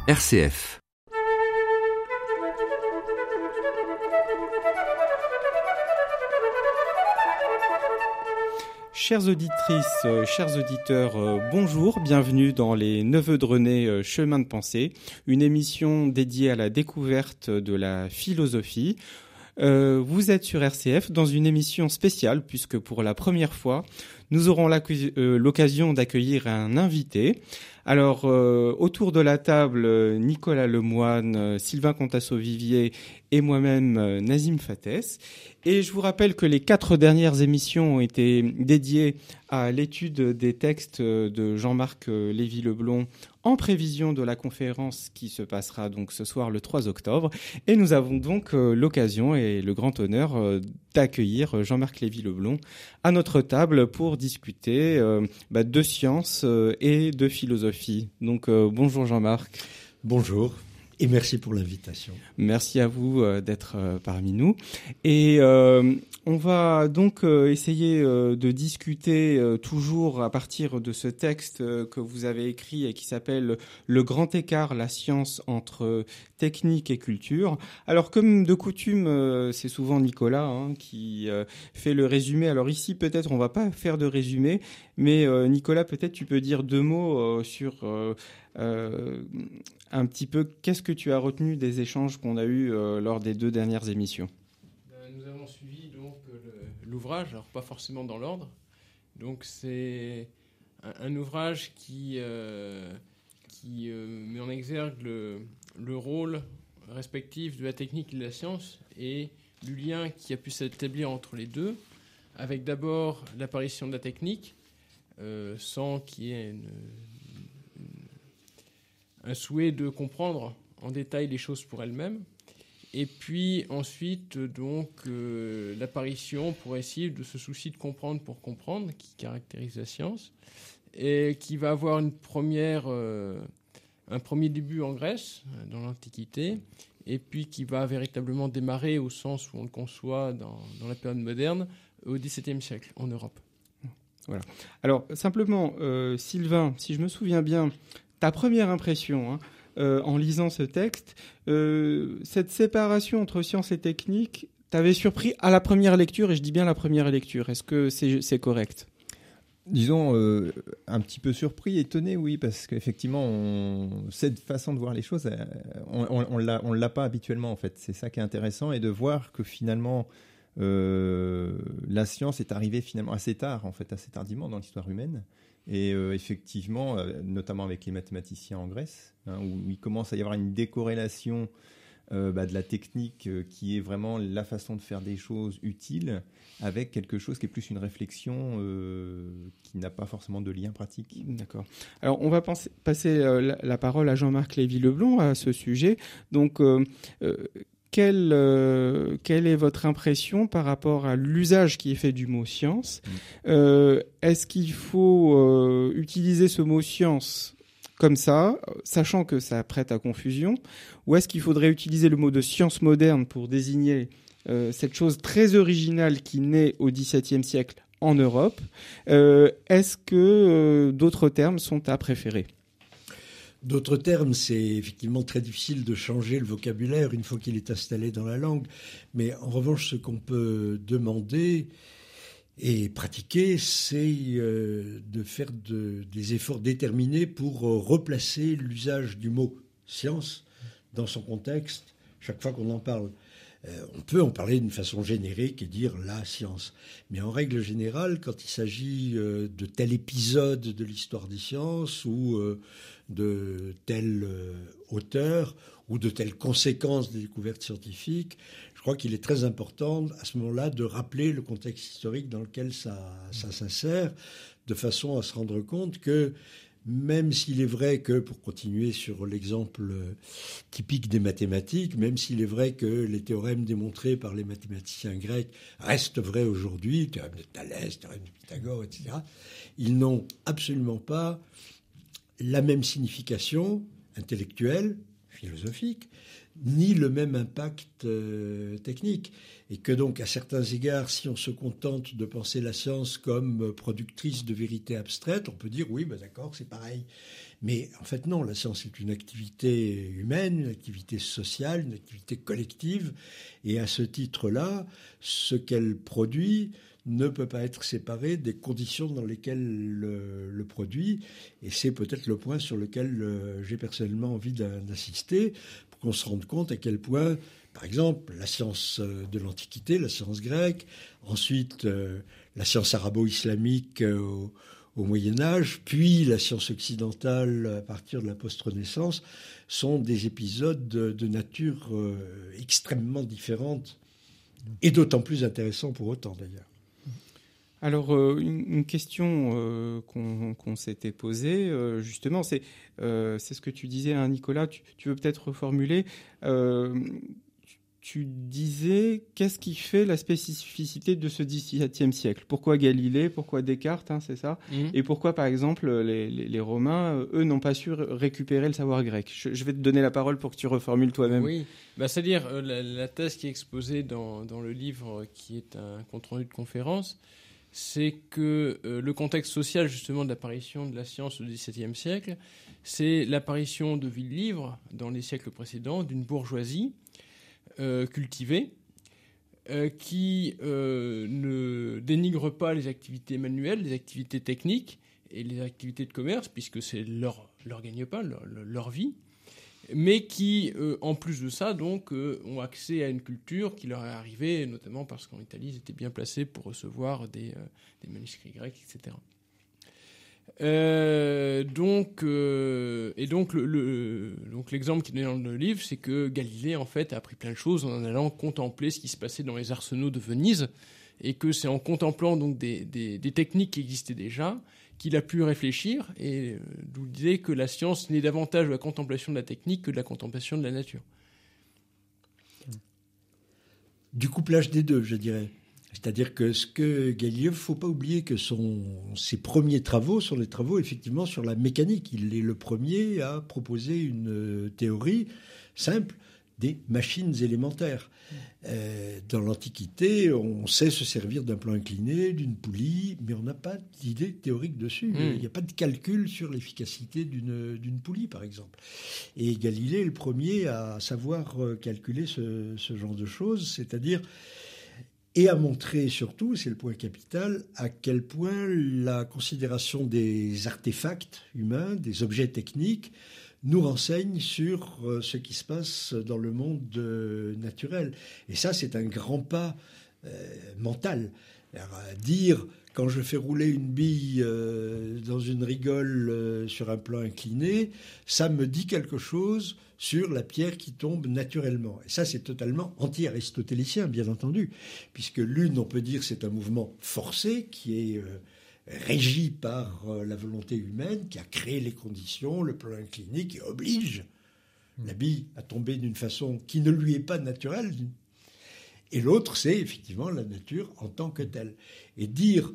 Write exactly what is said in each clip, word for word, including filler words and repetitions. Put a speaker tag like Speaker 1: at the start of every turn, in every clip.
Speaker 1: R C F.
Speaker 2: Chères auditrices, euh, chers auditeurs, euh, bonjour, bienvenue dans les Neveux de René euh, Chemin de Pensée, une émission dédiée à la découverte de la philosophie. Euh, vous êtes sur R C F dans une émission spéciale puisque pour la première fois, nous aurons euh, l'occasion d'accueillir un invité. Alors, euh, autour de la table, Nicolas Lemoine, euh, Sylvain Contasso-Vivier et moi-même, euh, Nazim Fates. Et je vous rappelle que les quatre dernières émissions ont été dédiées à l'étude des textes de Jean-Marc Lévy-Leblond en prévision de la conférence qui se passera donc ce soir le trois octobre. Et nous avons donc euh, l'occasion et le grand honneur euh, d'accueillir Jean-Marc Lévy-Leblond à notre table pour discuter euh, bah, de sciences euh, et de philosophie. Donc euh, bonjour Jean-Marc.
Speaker 3: Bonjour. Et merci pour l'invitation.
Speaker 2: Merci à vous euh, d'être euh, parmi nous. Et euh, on va donc euh, essayer euh, de discuter euh, toujours à partir de ce texte euh, que vous avez écrit et qui s'appelle « Le grand écart, la science entre technique et culture ». Alors comme de coutume, euh, c'est souvent Nicolas hein, qui euh, fait le résumé. Alors ici, peut-être on va pas faire de résumé, mais euh, Nicolas, peut-être tu peux dire deux mots euh, sur... Euh, Euh, un petit peu, qu'est-ce que tu as retenu des échanges qu'on a eus euh, lors des deux dernières émissions ?
Speaker 4: Nous avons suivi donc le, l'ouvrage, alors pas forcément dans l'ordre. Donc c'est un, un ouvrage qui, euh, qui euh, met en exergue le, le rôle respectif de la technique et de la science et le lien qui a pu s'établir entre les deux, avec d'abord l'apparition de la technique, euh, sans qu'il y ait une un souhait de comprendre en détail les choses pour elles-mêmes, et puis ensuite donc euh, l'apparition progressive de ce souci de comprendre pour comprendre qui caractérise la science et qui va avoir une première, euh, un premier début en Grèce dans l'Antiquité, et puis qui va véritablement démarrer au sens où on le conçoit dans, dans la période moderne au dix-septième siècle en Europe.
Speaker 2: Voilà. Alors simplement, euh, Sylvain, si je me souviens bien, ta première impression hein, euh, en lisant ce texte, euh, cette séparation entre science et technique t'avait surpris à la première lecture, et je dis bien la première lecture. Est-ce que c'est, c'est correct ?
Speaker 5: Disons, euh, un petit peu surpris, étonné, oui, parce qu'effectivement, on, cette façon de voir les choses, on, on, on l'a, on l'a pas habituellement, en fait. C'est ça qui est intéressant, et de voir que finalement, euh, la science est arrivée finalement assez tard, en fait, assez tardivement dans l'histoire humaine. Et euh, effectivement, euh, notamment avec les mathématiciens en Grèce, hein, où il commence à y avoir une décorrélation euh, bah, de la technique euh, qui est vraiment la façon de faire des choses utiles, avec quelque chose qui est plus une réflexion euh, qui n'a pas forcément de lien pratique.
Speaker 2: D'accord. Alors, on va penser, passer euh, la, la parole à Jean-Marc Lévy-Leblond à ce sujet. Donc, euh, euh, Quelle, euh, quelle est votre impression par rapport à l'usage qui est fait du mot science ? mmh. euh, Est-ce qu'il faut euh, utiliser ce mot science comme ça, sachant que ça prête à confusion, ou est-ce qu'il faudrait utiliser le mot de science moderne pour désigner euh, cette chose très originale qui naît au dix-septième siècle en Europe ? euh, Est-ce que euh, d'autres termes sont à préférer ?
Speaker 3: D'autres termes, c'est effectivement très difficile de changer le vocabulaire une fois qu'il est installé dans la langue. Mais en revanche, ce qu'on peut demander et pratiquer, c'est euh, de faire de, des efforts déterminés pour euh, replacer l'usage du mot « science » dans son contexte chaque fois qu'on en parle. Euh, on peut en parler d'une façon générique et dire « la science ». Mais en règle générale, quand il s'agit euh, de tel épisode de l'histoire des sciences ou euh, de tel euh, auteur ou de telles conséquences des découvertes scientifiques, je crois qu'il est très important à ce moment-là de rappeler le contexte historique dans lequel ça, ça s'insère, de façon à se rendre compte que même s'il est vrai que, pour continuer sur l'exemple typique des mathématiques, même s'il est vrai que les théorèmes démontrés par les mathématiciens grecs restent vrais aujourd'hui, le théorème de Thalès, le théorème de Pythagore, et cetera, ils n'ont absolument pas la même signification intellectuelle, philosophique, ni le même impact euh, technique. Et que donc, à certains égards, si on se contente de penser la science comme productrice de vérité abstraite, on peut dire, oui, ben d'accord, c'est pareil. Mais en fait, non, la science est une activité humaine, une activité sociale, une activité collective. Et à ce titre-là, ce qu'elle produit ne peut pas être séparé des conditions dans lesquelles le, le produit. Et c'est peut-être le point sur lequel euh, j'ai personnellement envie d'insister, pour qu'on se rende compte à quel point, par exemple, la science de l'Antiquité, la science grecque, ensuite euh, la science arabo-islamique euh, au, au Moyen-Âge, puis la science occidentale à partir de la post-Renaissance, sont des épisodes de, de nature euh, extrêmement différente et d'autant plus intéressants pour autant d'ailleurs.
Speaker 2: Alors, euh, une, une question euh, qu'on qu'on s'était posée, euh, justement, c'est euh, c'est ce que tu disais, hein, Nicolas, tu, tu veux peut-être reformuler. Euh, tu, tu disais, qu'est-ce qui fait la spécificité de ce dix-septième siècle ? Pourquoi Galilée ? Pourquoi Descartes, hein, c'est ça ? mmh. Et pourquoi, par exemple, les, les, les Romains, eux, n'ont pas su récupérer le savoir grec ? je, je vais te donner la parole pour que tu reformules toi-même.
Speaker 4: Oui, bah, c'est-à-dire euh, la, la thèse qui est exposée dans, dans le livre, qui est un compte-rendu de conférence, c'est que euh, le contexte social justement de l'apparition de la science au dix-septième siècle, c'est l'apparition de villes-livres dans les siècles précédents, d'une bourgeoisie euh, cultivée, euh, qui euh, ne dénigre pas les activités manuelles, les activités techniques et les activités de commerce, puisque c'est leur, leur gagne-pain, leur, leur vie, mais qui, euh, en plus de ça, donc, euh, ont accès à une culture qui leur est arrivée, notamment parce qu'en Italie, ils étaient bien placés pour recevoir des, euh, des manuscrits grecs, et cetera. Euh, donc, euh, et donc, le, le, donc, l'exemple qui est donné dans le livre, c'est que Galilée, en fait, a appris plein de choses en allant contempler ce qui se passait dans les arsenaux de Venise, et que c'est en contemplant donc des, des, des techniques qui existaient déjà qu'il a pu réfléchir, et d'où l'idée que la science n'est davantage de la contemplation de la technique que de la contemplation de la nature.
Speaker 3: Du couplage des deux, je dirais. C'est-à-dire que ce que Galilée, il ne faut pas oublier que son, ses premiers travaux sont des travaux effectivement sur la mécanique. Il est le premier à proposer une théorie simple des machines élémentaires. Euh, dans l'Antiquité, on sait se servir d'un plan incliné, d'une poulie, mais on n'a pas d'idée théorique dessus. Mmh. Il n'y a pas de calcul sur l'efficacité d'une, d'une poulie, par exemple. Et Galilée est le premier à savoir calculer ce, ce genre de choses, c'est-à-dire, et à montrer surtout, c'est le point capital, à quel point la considération des artefacts humains, des objets techniques, nous renseigne sur ce qui se passe dans le monde naturel. Et ça, c'est un grand pas euh, mental. Alors, dire, quand je fais rouler une bille euh, dans une rigole euh, sur un plan incliné, ça me dit quelque chose sur la pierre qui tombe naturellement. Et ça, c'est totalement anti-aristotélicien, bien entendu, puisque l'une, on peut dire, c'est un mouvement forcé qui est... Euh, régi par la volonté humaine qui a créé les conditions, le plan incliné qui oblige la bille à tomber d'une façon qui ne lui est pas naturelle. Et l'autre, c'est effectivement la nature en tant que telle. Et dire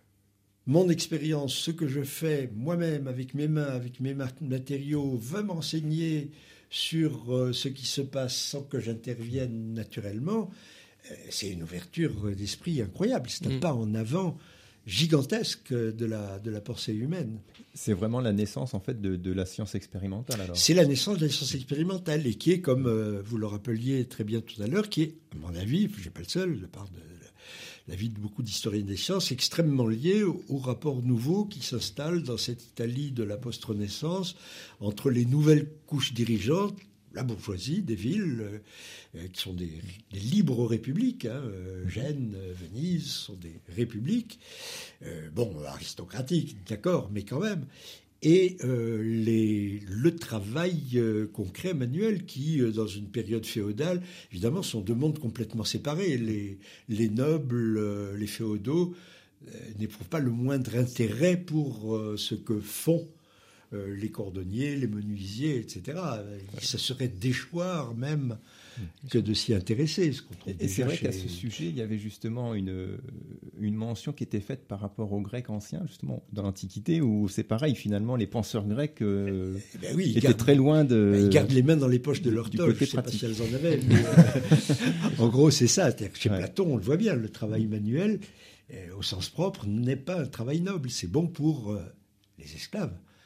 Speaker 3: mon expérience, ce que je fais moi-même avec mes mains, avec mes matériaux, va m'enseigner sur ce qui se passe sans que j'intervienne naturellement, c'est une ouverture d'esprit incroyable. C'est un mmh. pas en avant gigantesque de la, de la pensée humaine.
Speaker 5: C'est vraiment la naissance en fait de, de la science expérimentale alors.
Speaker 3: C'est la naissance de la science expérimentale et qui est, comme euh, vous le rappeliez très bien tout à l'heure, qui est, à mon avis, je ne suis pas le seul, de part de l'avis de beaucoup d'historiens des sciences, extrêmement lié au, au rapport nouveau qui s'installe dans cette Italie de la post-Renaissance entre les nouvelles couches dirigeantes, la bourgeoisie des villes, euh, qui sont des, des libres républiques, hein, euh, Gênes, Venise, sont des républiques, euh, bon, aristocratiques, d'accord, mais quand même, et euh, les, le travail euh, concret, manuel, qui, euh, dans une période féodale, évidemment, sont deux mondes complètement séparés. Les, les nobles, euh, les féodaux, euh, n'éprouvent pas le moindre intérêt pour euh, ce que font Euh, les cordonniers, les menuisiers, et cetera. Ça serait déchoir même que de s'y intéresser. Ce qu'on trouve
Speaker 5: et c'est vrai
Speaker 3: chez...
Speaker 5: qu'à ce sujet, il y avait justement une, une mention qui était faite par rapport aux Grecs anciens, justement, dans l'Antiquité, où c'est pareil, finalement, les penseurs grecs euh,
Speaker 3: eh ben oui,
Speaker 5: étaient
Speaker 3: gardent,
Speaker 5: très loin de...
Speaker 3: Ils gardent les mains dans les poches de leur toge, je ne sais pas si elles en avaient. Mais, euh, en gros, c'est ça. C'est-à-dire que chez ouais. Platon, on le voit bien, le travail manuel, euh, au sens propre, n'est pas un travail noble. C'est bon pour euh, les esclaves.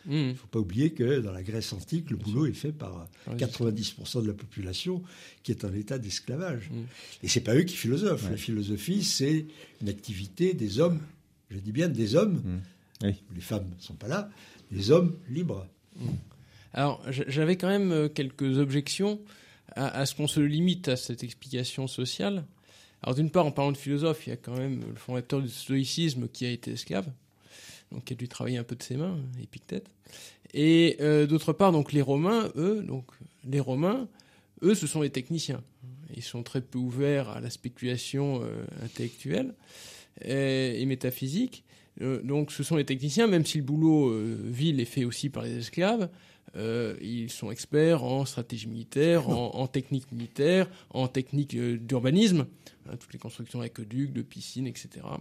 Speaker 3: Mmh. Il ne faut pas oublier que dans la Grèce antique, le boulot est fait par quatre-vingt-dix pour cent de la population qui est en état d'esclavage. Mmh. Et ce n'est pas eux qui philosophent. Ouais. La philosophie, c'est une activité des hommes, je dis bien des hommes, mmh. oui. Les femmes ne sont pas là, des hommes libres.
Speaker 4: Mmh. Alors, j'avais quand même quelques objections à, à ce qu'on se limite à cette explication sociale. Alors, d'une part, en parlant de philosophe, il y a quand même le fondateur du stoïcisme qui a été esclave, donc qui a dû travailler un peu de ses mains, Épictète. Et euh, d'autre part, donc les Romains, eux, donc les Romains, eux, ce sont les techniciens. Ils sont très peu ouverts à la spéculation euh, intellectuelle et, et métaphysique. Euh, donc, ce sont les techniciens, même si le boulot euh, vil est fait aussi par les esclaves. Euh, ils sont experts en stratégie militaire, en, en technique militaire, en technique euh, d'urbanisme, hein, toutes les constructions d'aqueducs, de piscines, et cetera.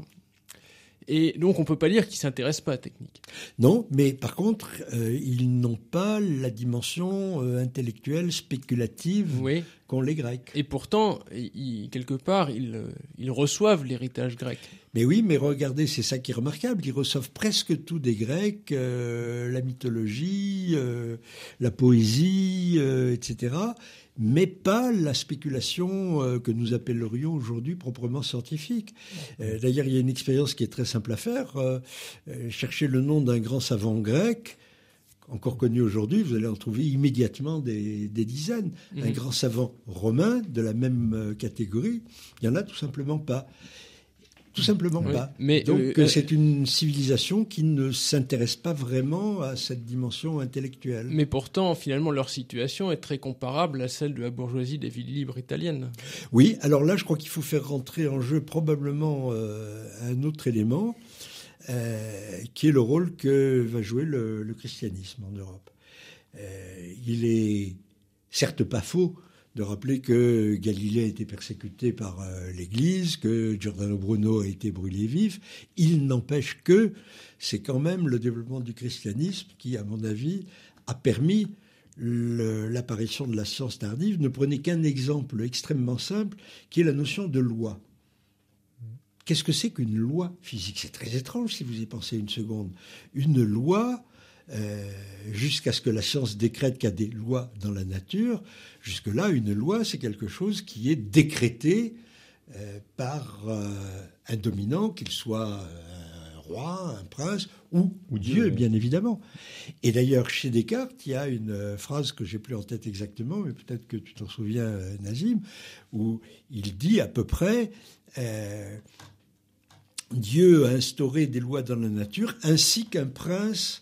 Speaker 4: Et donc, on ne peut pas dire qu'ils ne s'intéressent pas à la technique.
Speaker 3: Non, mais par contre, euh, ils n'ont pas la dimension euh, intellectuelle, spéculative oui. qu'ont les Grecs.
Speaker 4: Et pourtant, ils, quelque part, ils, ils reçoivent l'héritage grec.
Speaker 3: Mais oui, mais regardez, c'est ça qui est remarquable. Ils reçoivent presque tout des Grecs, euh, la mythologie, euh, la poésie, euh, et cetera, mais pas la spéculation euh, que nous appellerions aujourd'hui proprement scientifique. Euh, d'ailleurs, il y a une expérience qui est très simple à faire. Euh, euh, cherchez le nom d'un grand savant grec, encore connu aujourd'hui, vous allez en trouver immédiatement des, des dizaines. Mmh. Un grand savant romain de la même catégorie, il n'y en a tout simplement pas. Tout simplement oui, pas. Mais Donc euh, c'est une civilisation qui ne s'intéresse pas vraiment à cette dimension intellectuelle.
Speaker 4: Mais pourtant, finalement, leur situation est très comparable à celle de la bourgeoisie des villes libres italiennes.
Speaker 3: Oui, alors là, je crois qu'il faut faire rentrer en jeu probablement euh, un autre élément, euh, qui est le rôle que va jouer le, le christianisme en Europe. Euh, il est certes pas faux de rappeler que Galilée a été persécuté par euh, l'Église, que Giordano Bruno a été brûlé vif. Il n'empêche que c'est quand même le développement du christianisme qui, à mon avis, a permis le, l'apparition de la science tardive. Ne prenez qu'un exemple extrêmement simple, qui est la notion de loi. Qu'est-ce que c'est qu'une loi physique ? C'est très étrange si vous y pensez une seconde. Une loi... Euh, jusqu'à ce que la science décrète qu'il y a des lois dans la nature, jusque-là, une loi, c'est quelque chose qui est décrété euh, par euh, un dominant, qu'il soit un roi, un prince ou, ou Dieu, bien évidemment. Et d'ailleurs, chez Descartes, il y a une phrase que j'ai plus en tête exactement, mais peut-être que tu t'en souviens, Nazim, où il dit à peu près... Euh, Dieu a instauré des lois dans la nature, ainsi qu'un prince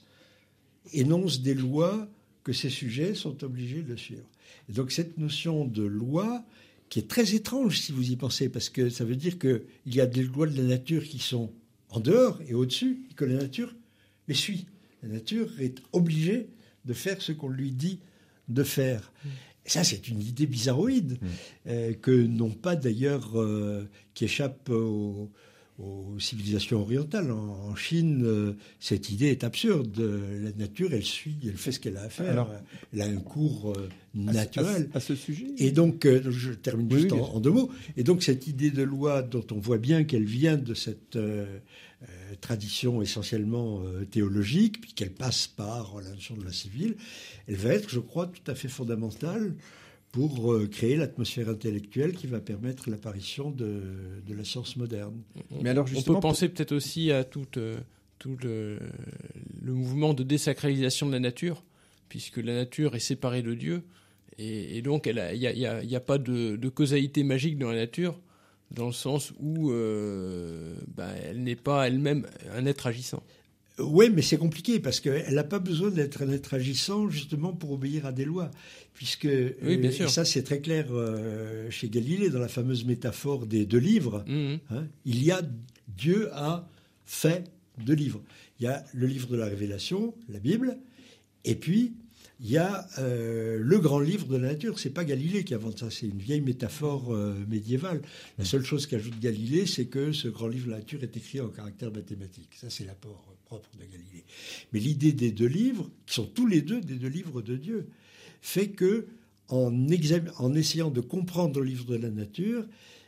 Speaker 3: énonce des lois que ses sujets sont obligés de suivre. Et donc cette notion de loi, qui est très étrange si vous y pensez, parce que ça veut dire qu'il y a des lois de la nature qui sont en dehors et au-dessus, et que la nature les suit. La nature est obligée de faire ce qu'on lui dit de faire. Mmh. Et ça, c'est une idée bizarroïde, mmh. euh, que n'ont pas d'ailleurs, euh, qui échappe au... aux civilisations orientales. En Chine, euh, cette idée est absurde. La nature, elle suit, elle fait ce qu'elle a à faire. Alors, elle a un cours euh, naturel.
Speaker 5: À, à, à ce sujet.
Speaker 3: Et donc, euh, je termine oui, juste oui, en, en deux mots. Et donc, cette idée de loi, dont on voit bien qu'elle vient de cette euh, euh, tradition essentiellement euh, théologique, puis qu'elle passe par la notion de la civile, elle va être, je crois, tout à fait fondamentale pour euh, créer l'atmosphère intellectuelle qui va permettre l'apparition de, de la science moderne.
Speaker 4: Mais alors on peut penser pour... peut-être aussi à tout, euh, tout le, le mouvement de désacralisation de la nature, puisque la nature est séparée de Dieu, et, et donc il n'y a, y a, y a pas de, de causalité magique dans la nature, dans le sens où euh, bah, elle n'est pas elle-même un être agissant.
Speaker 3: Oui, mais c'est compliqué parce qu'elle n'a pas besoin d'être un être agissant justement pour obéir à des lois. Puisque,
Speaker 4: oui, bien sûr.
Speaker 3: Et ça c'est très clair euh, chez Galilée, dans la fameuse métaphore des deux livres, mmh. hein, il y a, Dieu a fait deux livres. Il y a le livre de la Révélation, la Bible, et puis il y a euh, le grand livre de la nature. C'est pas Galilée qui invente ça, c'est une vieille métaphore euh, médiévale. La seule chose qu'ajoute Galilée, c'est que ce grand livre de la nature est écrit en caractère mathématique. Ça, c'est l'apport propre de Galilée. Mais l'idée des deux livres, qui sont tous les deux des deux livres de Dieu, fait que en, exam- en essayant de comprendre le livre de la nature,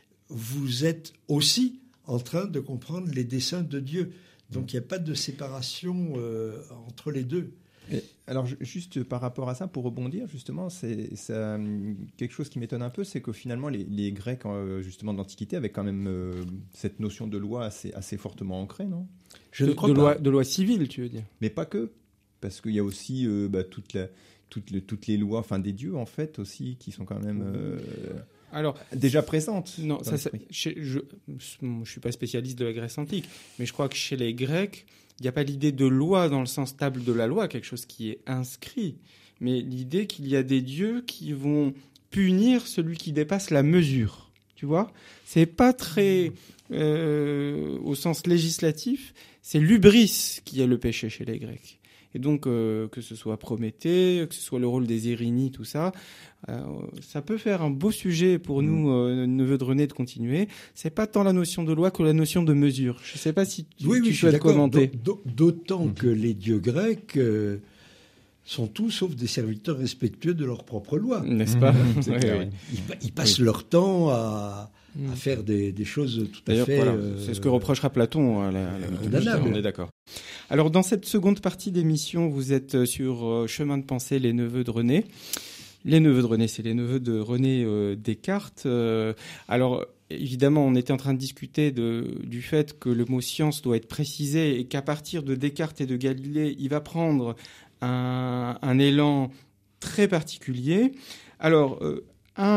Speaker 3: vous êtes aussi en train de comprendre les desseins de Dieu. Donc il n'y a pas de séparation euh, entre les deux.
Speaker 5: Et alors, juste par rapport à ça, pour rebondir, justement, c'est ça, quelque chose qui m'étonne un peu, c'est que finalement, les, les Grecs, justement, d'Antiquité, avaient quand même euh, cette notion de loi assez, assez fortement ancrée, non ?
Speaker 2: Je de, ne crois de pas. Loi, de loi civile, tu veux dire ?
Speaker 5: Mais pas que, parce qu'il y a aussi euh, bah, toute la, toute le, toutes les lois, enfin, des dieux, en fait, aussi, qui sont quand même... Euh,
Speaker 2: Alors,
Speaker 5: déjà présentes.
Speaker 2: Non, ça, ça, je ne suis pas spécialiste de la Grèce antique, mais je crois que chez les Grecs, il n'y a pas l'idée de loi dans le sens stable de la loi, quelque chose qui est inscrit, mais l'idée qu'il y a des dieux qui vont punir celui qui dépasse la mesure. Tu vois ? C'est pas très, euh, au sens législatif, c'est l'hubris qui est le péché chez les Grecs. Et donc, euh, que ce soit Prométhée, que ce soit le rôle des Érini, tout ça, euh, ça peut faire un beau sujet pour mmh. nous, euh, neveux de René, de continuer. C'est pas tant la notion de loi que la notion de mesure. Je sais pas si tu,
Speaker 3: oui,
Speaker 2: tu
Speaker 3: oui,
Speaker 2: souhaites commenter.
Speaker 3: D'autant mmh. que les dieux grecs euh, sont tous sauf des serviteurs respectueux de leur propre loi.
Speaker 2: N'est-ce pas ?
Speaker 3: Mmh. oui, oui. Ils, ils passent oui. leur temps à... à faire des, des choses tout à fait...
Speaker 2: Voilà,
Speaker 3: euh,
Speaker 2: c'est ce que reprochera Platon à la, à la mythologie, on est d'accord. Alors, dans cette seconde partie d'émission, vous êtes sur euh, Chemin de pensée, les neveux de René. Les neveux de René, c'est les neveux de René euh, Descartes. Euh, alors, évidemment, on était en train de discuter de, du fait que le mot science doit être précisé et qu'à partir de Descartes et de Galilée, il va prendre un, un élan très particulier. Alors, euh,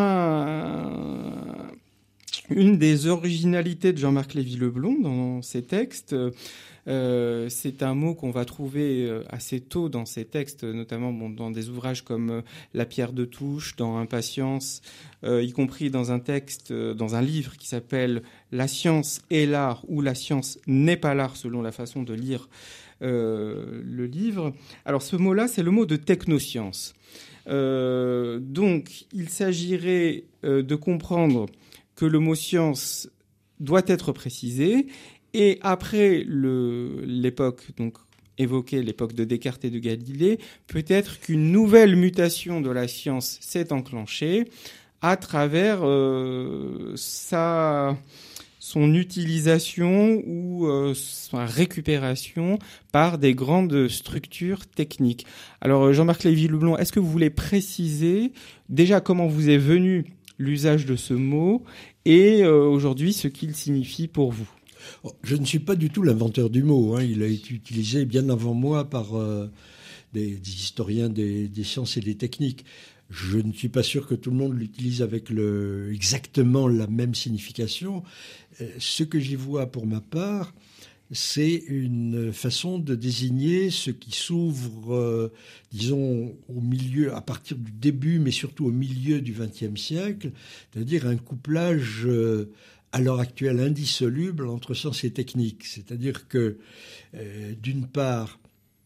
Speaker 2: un... Une des originalités de Jean-Marc Lévy-Leblond dans ses textes, euh, c'est un mot qu'on va trouver assez tôt dans ses textes, notamment bon, dans des ouvrages comme La pierre de touche, dans Impatience, euh, y compris dans un texte, dans un livre qui s'appelle La science est l'art ou La science n'est pas l'art, selon la façon de lire euh, le livre. Alors ce mot-là, c'est le mot de technoscience. Euh, donc il s'agirait euh, de comprendre que le mot science doit être précisé, et après le, l'époque donc évoquée, l'époque de Descartes et de Galilée, peut-être qu'une nouvelle mutation de la science s'est enclenchée à travers euh, sa, son utilisation ou euh, sa récupération par des grandes structures techniques. Alors Jean-Marc Lévy-Leblond, est-ce que vous voulez préciser déjà comment vous est venu l'usage de ce mot et euh, aujourd'hui ce qu'il signifie pour vous?
Speaker 3: Je ne suis pas du tout l'inventeur du mot. Hein. Il a été utilisé bien avant moi par euh, des, des historiens des, des sciences et des techniques. Je ne suis pas sûr que tout le monde l'utilise avec le, exactement la même signification. Euh, ce que j'y vois pour ma part, c'est une façon de désigner ce qui s'ouvre, euh, disons, au milieu, à partir du début, mais surtout au milieu du vingtième siècle, c'est-à-dire un couplage euh, à l'heure actuelle indissoluble entre science et technique. C'est-à-dire que, euh, d'une part,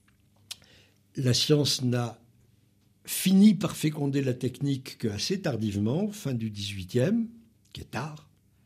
Speaker 3: la science n'a fini par féconder la technique qu'assez tardivement, fin du dix-huitième, qui est tard.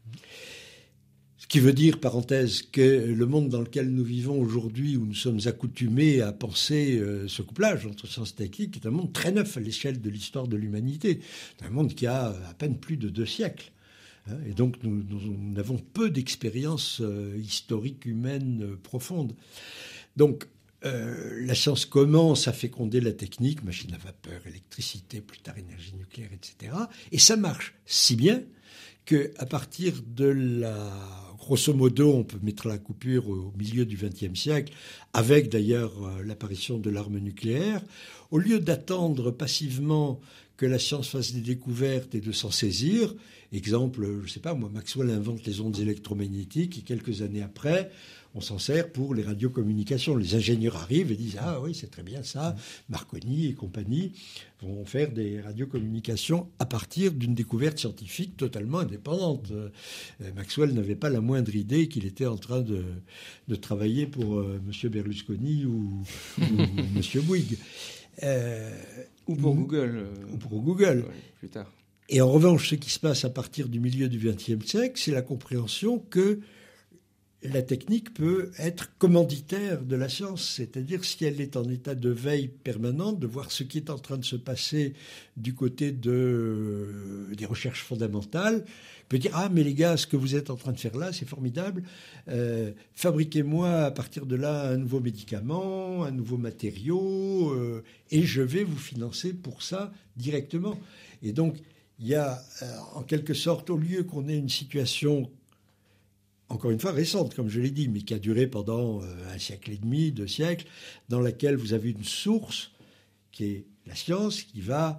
Speaker 3: Ce qui veut dire, parenthèse, que le monde dans lequel nous vivons aujourd'hui, où nous sommes accoutumés à penser euh, ce couplage entre sciences et techniques, est un monde très neuf à l'échelle de l'histoire de l'humanité. C'est un monde qui a à peine plus de deux siècles. Hein, et donc nous, nous, nous avons peu d'expériences euh, historiques humaines euh, profondes. Donc euh, la science commence à féconder la technique, machine à vapeur, électricité, plus tard énergie nucléaire, et cetera. Et ça marche si bien qu'à partir de la... Grosso modo, on peut mettre la coupure au milieu du vingtième siècle, avec d'ailleurs l'apparition de l'arme nucléaire. Au lieu d'attendre passivement que la science fasse des découvertes et de s'en saisir, exemple, je ne sais pas, moi, Maxwell invente les ondes électromagnétiques et quelques années après, on s'en sert pour les radiocommunications. Les ingénieurs arrivent et disent « Ah oui, c'est très bien ça, Marconi et compagnie vont faire des radiocommunications à partir d'une découverte scientifique totalement indépendante. Euh, Maxwell n'avait pas la moindre idée qu'il était en train de, de travailler pour euh, M. Berlusconi ou, ou M. Bouygues. Euh,
Speaker 2: ou pour ou, Google. Euh,
Speaker 3: ou pour Google.
Speaker 2: Ouais, plus tard.
Speaker 3: Et en revanche, ce qui se passe à partir du milieu du vingtième siècle, c'est la compréhension que la technique peut être commanditaire de la science, c'est-à-dire si elle est en état de veille permanente, de voir ce qui est en train de se passer du côté de, euh, des recherches fondamentales, peut dire « Ah, mais les gars, ce que vous êtes en train de faire là, c'est formidable. Euh, fabriquez-moi à partir de là un nouveau médicament, un nouveau matériau, euh, et je vais vous financer pour ça directement. » Et donc, il y a euh, en quelque sorte, au lieu qu'on ait une situation encore une fois récente, comme je l'ai dit, mais qui a duré pendant euh, un siècle et demi, deux siècles, dans laquelle vous avez une source qui est la science, qui va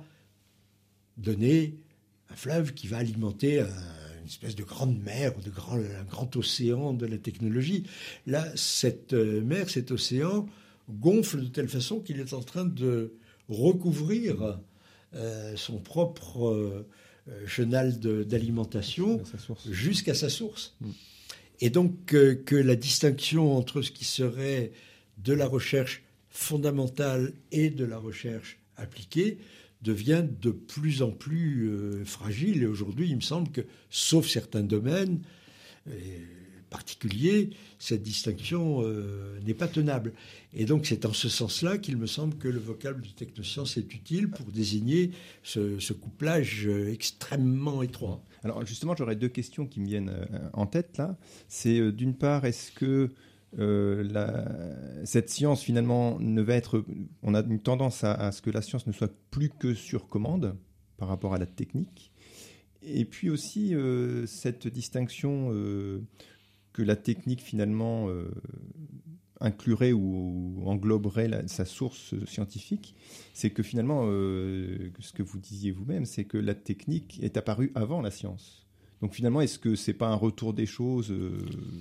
Speaker 3: donner un fleuve, qui va alimenter un, une espèce de grande mer, de grand, un grand océan de la technologie. Là, cette euh, mer, cet océan, gonfle de telle façon qu'il est en train de recouvrir euh, son propre euh, chenal de, d'alimentation jusqu'à sa source. Mmh. Et donc euh, que la distinction entre ce qui serait de la recherche fondamentale et de la recherche appliquée devient de plus en plus euh, fragile. Et aujourd'hui, il me semble que, sauf certains domaines euh, particuliers, cette distinction euh, n'est pas tenable. Et donc c'est en ce sens-là qu'il me semble que le vocable de technosciences est utile pour désigner ce, ce couplage extrêmement étroit.
Speaker 5: Alors justement, j'aurais deux questions qui me viennent en tête là. C'est euh, d'une part, est-ce que euh, la, cette science finalement ne va être... On a une tendance à, à ce que la science ne soit plus que sur commande par rapport à la technique. Et puis aussi euh, cette distinction euh, que la technique finalement euh, inclurait ou, ou engloberait la, sa source scientifique, c'est que finalement, euh, ce que vous disiez vous-même, c'est que la technique est apparue avant la science. Donc finalement, est-ce que c'est pas un retour des choses euh,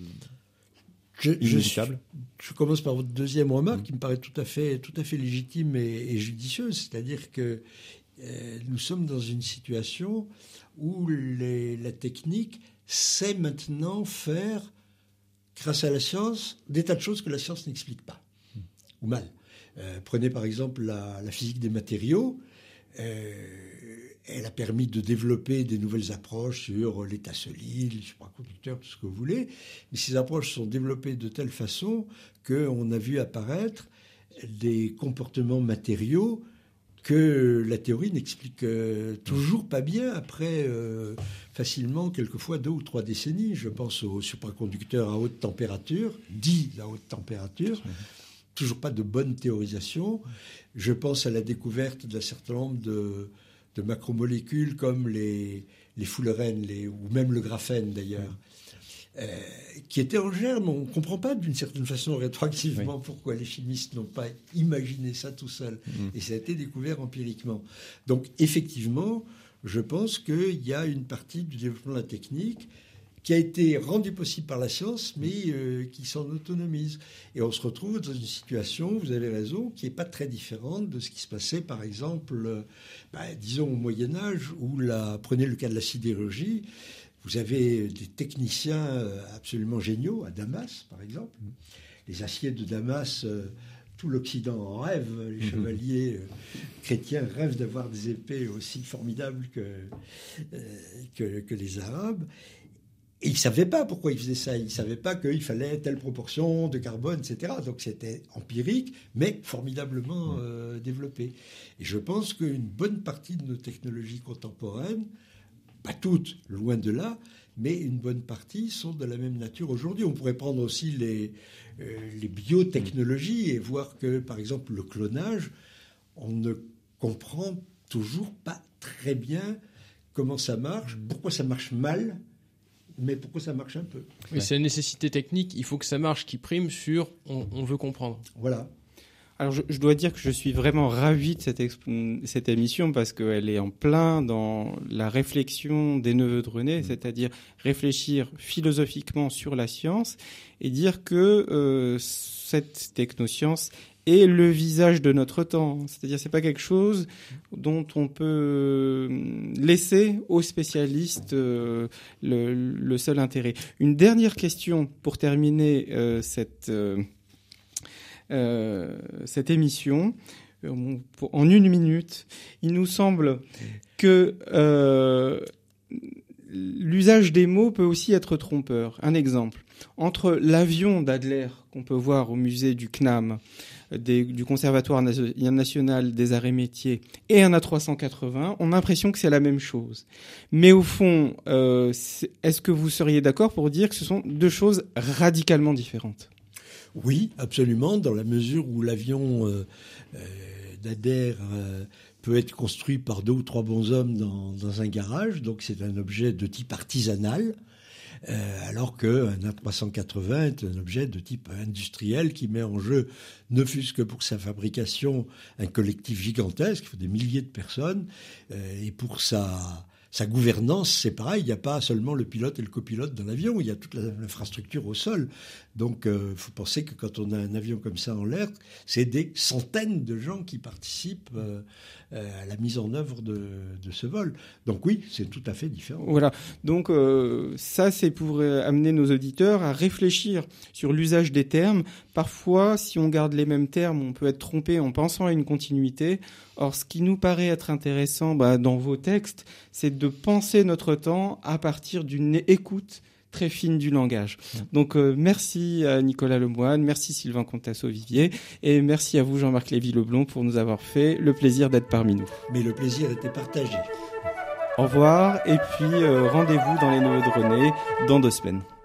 Speaker 3: je, inévitable ? je, je commence par votre deuxième remarque, mmh. qui me paraît tout à fait, tout à fait légitime et, et judicieuse, c'est-à-dire que euh, nous sommes dans une situation où les, la technique sait maintenant faire, grâce à la science, des tas de choses que la science n'explique pas, mmh. ou mal. Euh, prenez par exemple la, la physique des matériaux. Euh, elle a permis de développer des nouvelles approches sur l'état solide, les supraconducteurs, tout ce que vous voulez. Mais ces approches sont développées de telle façon qu'on a vu apparaître des comportements matériaux que la théorie n'explique euh, toujours pas bien après euh, facilement, quelquefois, deux ou trois décennies. Je pense aux supraconducteurs à haute température, dits à haute température. Toujours pas de bonne théorisation. Je pense à la découverte d'un certain nombre de, de macromolécules comme les, les fullerenes, les, ou même le graphène d'ailleurs, euh, qui étaient en germe. On ne comprend pas d'une certaine façon rétroactivement oui. pourquoi les chimistes n'ont pas imaginé ça tout seuls. Mmh. Et ça a été découvert empiriquement. Donc effectivement, je pense qu'il y a une partie du développement de la technique qui a été rendu possible par la science, mais euh, qui s'en autonomise. Et on se retrouve dans une situation, vous avez raison, qui n'est pas très différente de ce qui se passait, par exemple, euh, bah, disons au Moyen-Âge, où, la, prenez le cas de la sidérurgie, vous avez des techniciens absolument géniaux, à Damas, par exemple. Les aciers de Damas, euh, tout l'Occident en rêve, les mmh. chevaliers euh, chrétiens rêvent d'avoir des épées aussi formidables que, euh, que, que les Arabes. Et ils ne savaient pas pourquoi ils faisaient ça. Ils ne savaient pas qu'il fallait telle proportion de carbone, et cetera. Donc c'était empirique, mais formidablement euh, développé. Et je pense qu'une bonne partie de nos technologies contemporaines, pas toutes, loin de là, mais une bonne partie sont de la même nature aujourd'hui. On pourrait prendre aussi les, euh, les biotechnologies et voir que, par exemple, le clonage, on ne comprend toujours pas très bien comment ça marche, pourquoi ça marche mal, mais pourquoi ça marche un peu.
Speaker 4: Oui, ouais. C'est la nécessité technique, il faut que ça marche qui prime sur on, on veut comprendre.
Speaker 3: Voilà.
Speaker 2: Alors je, je dois dire que je suis vraiment ravi de cette, exp- cette émission parce qu'elle est en plein dans la réflexion des neveux de René, mmh. c'est-à-dire réfléchir philosophiquement sur la science et dire que euh, cette technoscience est le visage de notre temps. C'est-à-dire c'est pas quelque chose dont on peut laisser aux spécialistes euh, le, le seul intérêt. Une dernière question pour terminer euh, cette... Euh, Euh, cette émission euh, en une minute. Il nous semble que euh, l'usage des mots peut aussi être trompeur. Un exemple. Entre l'avion d'Adler qu'on peut voir au musée du C N A M, des, du Conservatoire national des arts et métiers, et un A trois cent quatre-vingts, on a l'impression que c'est la même chose. Mais au fond, euh, est-ce que vous seriez d'accord pour dire que ce sont deux choses radicalement différentes ?
Speaker 3: Oui, absolument, dans la mesure où l'avion euh, euh, d'Adler euh, peut être construit par deux ou trois bonshommes dans, dans un garage, donc c'est un objet de type artisanal, euh, alors qu'un A trois cent quatre-vingts est un objet de type industriel qui met en jeu, ne fût-ce que pour sa fabrication, un collectif gigantesque, il faut des milliers de personnes, euh, et pour sa... Sa gouvernance, c'est pareil, il n'y a pas seulement le pilote et le copilote dans l'avion, il y a toute l'infrastructure au sol. Donc, il euh, faut penser que quand on a un avion comme ça en l'air, c'est des centaines de gens qui participent euh, euh, à la mise en œuvre de, de ce vol. Donc oui, c'est tout à fait différent.
Speaker 2: Voilà, donc euh, ça, c'est pour amener nos auditeurs à réfléchir sur l'usage des termes. Parfois, si on garde les mêmes termes, on peut être trompé en pensant à une continuité. Or, ce qui nous paraît être intéressant bah, dans vos textes, c'est de penser notre temps à partir d'une écoute très fine du langage. Donc, euh, merci à Nicolas Lemoine, merci Sylvain Contasso-Vivier, et merci à vous, Jean-Marc Lévy-Leblond, pour nous avoir fait le plaisir d'être parmi nous.
Speaker 3: Mais le plaisir était partagé.
Speaker 2: Au revoir, et puis euh, rendez-vous dans les Neveux de René dans deux semaines.